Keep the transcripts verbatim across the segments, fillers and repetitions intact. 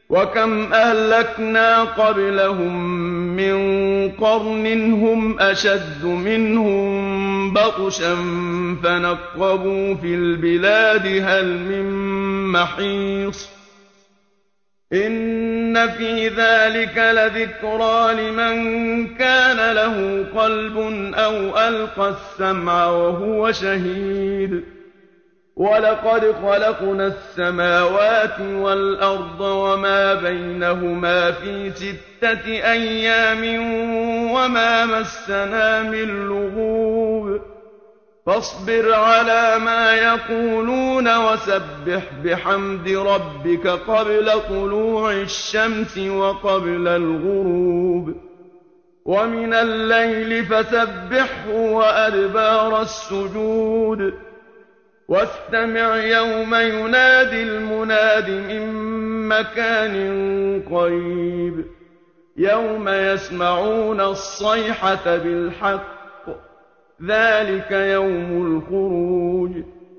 وَكَمْ أَهْلَكْنَا قَبْلَهُم مِّن قَرْنٍ هُمْ أَشَدُّ مِنْهُم بَطْشًا فَنَقَّبُوا فِي الْبِلَادِ هَلْ مِن مَّحِيصٍ إِنَّ فِي ذَٰلِكَ لَذِكْرَىٰ لِمَن كَانَ لَهُ قَلْبٌ أَوْ أَلْقَى السَّمْعَ وَهُوَ شَهِيدٌ وَلَقَدْ خَلَقْنَا السَّمَاوَاتِ وَالْأَرْضَ وَمَا بَيْنَهُمَا فِي سِتَّةِ أَيَّامٍ وَمَا مَسَّنَا مِن لُّغُوبٍ فَاصْبِرْ عَلَىٰ مَا يَقُولُونَ وَسَبِّحْ بِحَمْدِ رَبِّكَ قَبْلَ طُلُوعِ الشَّمْسِ وَقَبْلَ الْغُرُوبِ وَمِنَ اللَّيْلِ فَسَبِّحْهُ وَأَدْبَارَ السُّجُودِ وَاسْتَمِعْ يَوْمَ يُنَادِ الْمُنَادِ مِن مَّكَانٍ قَرِيبٍ يَوْمَ يَسْمَعُونَ الصَّيْحَةَ بِالْحَقِّ ذَٰلِكَ يَوْمُ الْخُرُوجِ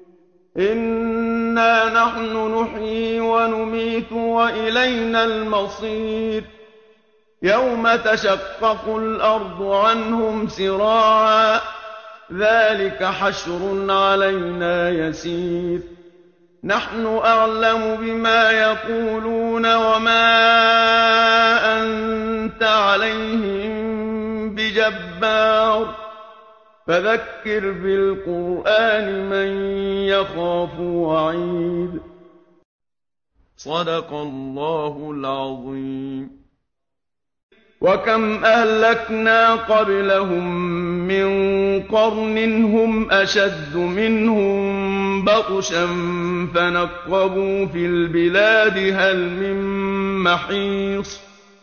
إِنَّا نَحْنُ نُحْيِي وَنُمِيتُ وَإِلَيْنَا الْمَصِيرُ يَوْمَ تَشَقَّقُ الْأَرْضُ عَنْهُمْ سِرَاعًا ذَٰلِكَ حَشْرٌ عَلَيْنَا يَسِيرٌ نَّحْنُ أَعْلَمُ بِمَا يَقُولُونَ وَمَا أَنتَ عَلَيْهِم بِجَبَّارٍ فَذَكِّرْ بِالْقُرْآنِ مَن يَخَافُ وَعِيدِ صدق الله العظيم. وَكَمْ أَهْلَكْنَا قَبْلَهُم مِّن قَرْنٍ هُمْ أَشَدُّ مِنْهُم بَطْشًا فَنَقَّبُوا فِي الْبِلَادِ هَلْ مِن مَّحِيصٍ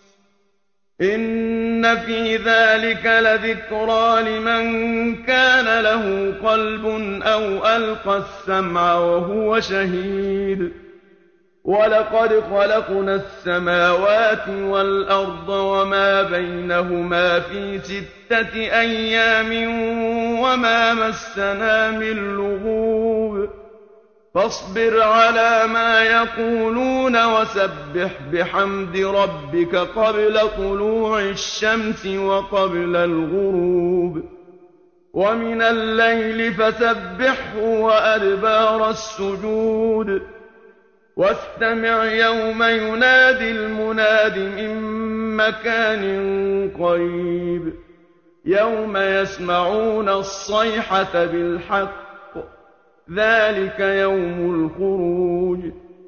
إِنَّ فِي ذَٰلِكَ لَذِكْرَىٰ لِمَن كَانَ لَهُ قَلْبٌ أَوْ أَلْقَى السَّمْعَ وَهُوَ شَهِيدٌ وَلَقَدْ خَلَقْنَا السَّمَاوَاتِ وَالْأَرْضَ وَمَا بَيْنَهُمَا فِي سِتَّةِ أَيَّامٍ وَمَا مَسَّنَا مِن لُّغُوبٍ فَاصْبِرْ عَلَىٰ مَا يَقُولُونَ وَسَبِّحْ بِحَمْدِ رَبِّكَ قَبْلَ طُلُوعِ الشَّمْسِ وَقَبْلَ الْغُرُوبِ وَمِنَ اللَّيْلِ فَسَبِّحْهُ وَأَدْبَارَ السُّجُودِ وَاسْتَمِعْ يَوْمَ يُنَادِ الْمُنَادِ مِن مَّكَانٍ قَرِيبٍ يَوْمَ يَسْمَعُونَ الصَّيْحَةَ بِالْحَقِّ ذَٰلِكَ يَوْمُ الْخُرُوجِ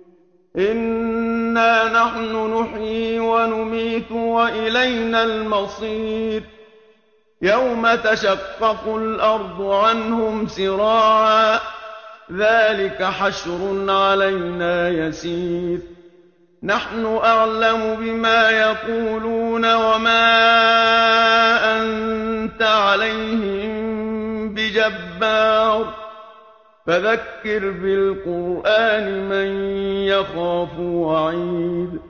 إِنَّا نَحْنُ نُحْيِي وَنُمِيتُ وَإِلَيْنَا الْمَصِيرُ يَوْمَ تَشَقَّقُ الْأَرْضُ عَنْهُمْ سِرَاعًا ذَٰلِكَ حَشْرٌ عَلَيْنَا يَسِيرٌ نَّحْنُ أَعْلَمُ بِمَا يَقُولُونَ وَمَا أَنتَ عَلَيْهِم بِجَبَّارٍ فَذَكِّرْ بِالْقُرْآنِ مَن يَخَافُ وَعِيدِ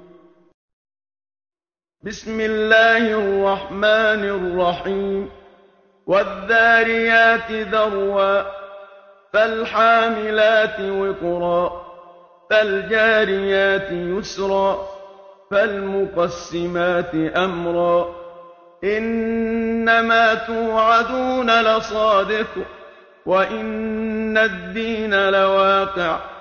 بِسْمِ اللَّهِ الرَّحْمَٰنِ الرَّحِيمِ وَالذَّارِيَاتِ ذَرْوًا فَالْحَامِلَاتِ وِقْرًا فَالْجَارِيَاتِ يُسْرًا فَالْمُقَسِّمَاتِ أَمْرًا إِنَّمَا تُوعَدُونَ لَصَادِقٌ وَإِنَّ الدِّينَ لَوَاقِعٌ